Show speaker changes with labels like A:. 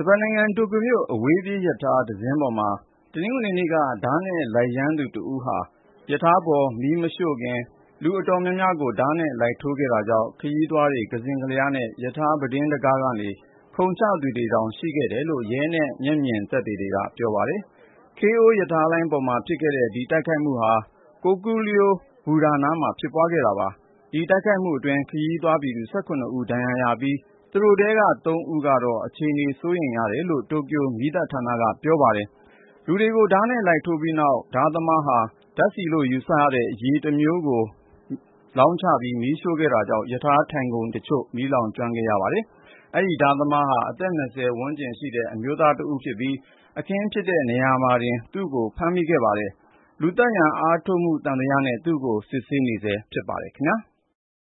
A: ဂျပန်နိုင်ငံတိုကျိုမြို့အဝေးပြေးရထားတစ်စင်းပေါ်မှာတနင်္ဂနွေနေ့ကဓားနဲ့လိုက်ရမ်းသူတဦးဟာရထားပေါ်မီးမရှို့ခင်လူအတော်များများကိုဓားနဲ့လိုက်ထိုးခဲ့တာကြောင့်ခရီးသွားတွေကစဉ့်ကလျားနဲ့ရထားပြတင်းတံခါးကနေခုန်ချသူတွေတောင်ရှိခဲ့တယ်လို့ရဲနဲ့မျက်မြင်သက်သေတွေကပြောပါတယ်။ Keio ရထားလိုင်းပေါ်မှာဖြစ်ခဲ့တဲ့ဒီတိုက်ခိုက်မှုဟာ Kokuryo ဘူတာနားမှာဖြစ်ပွားခဲ့တာပါ။ ဒီတိုက်ခိုက်မှုအတွင်းခရီးသွားပြည်သူ17ဦးဒဏ်ရာရပြီးသူတို့ထဲက3ဦးကတော့အခြေအနေစိုးရိမ်ရတယ်လို့တိုကျိုမီးသတ်ဌာနကပြောပါတယ်။ လူတွေကိုဓားနဲ့လိုက်ထိုးပြီးနောက်ဓားသမားဟာဓာတ်ဆီလို့ယူဆရတဲ့ရေတစ်မျိုးကိုလောင်းချပြီးမီးရှို့ခဲ့တာကြောင့်ရထားထိုင်ခုံတချို့မီးလောင်ကျွမ်းခဲ့ရပါတယ်။ အဲဒီဓားသမားဟာအသက်20ဝန်းကျင်ရှိတဲ့အမျိုးသားတဦးဖြစ်ပြီးအခင်းဖြစ်တဲ့နေရာမှာတင်သူ့ကိုဖမ်းမိခဲ့ပါတယ်။ လူသတ်ရန်အားထုတ်မှုသံသယနဲ့သူ့ကိုစစ်ဆေးနေဆဲဖြစ်ပါတယ်ခင်ဗျာ။